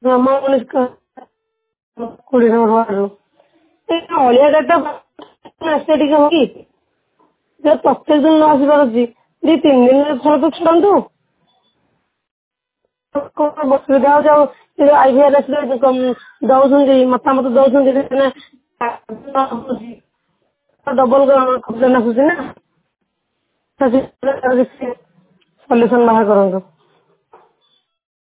ଜମା ମଣିଷ 20 ନମ୍ବର ୱାର୍ଡରୁ ଅଳିଆ ଗାଡିଟା ଆସିବା ଟିକେ ହଉ କି ପ୍ରତ୍ୟେକ ଦିନ ନ ଆସି ପାରୁଛି 2-3 ଦିନରେ ଥରେ ତ ଛାଡ଼ନ୍ତୁ। କଣ ଅସୁବିଧା ହଉଛି ଆଉ IVRS ଦଉଛନ୍ତି ମତାମତ ଦଉଛନ୍ତି ଡବଲ କମ୍ପ୍ଲେନ ଆସୁଛି ନା ସଲ୍ୟୁସନ ବାହାର କରନ୍ତୁ।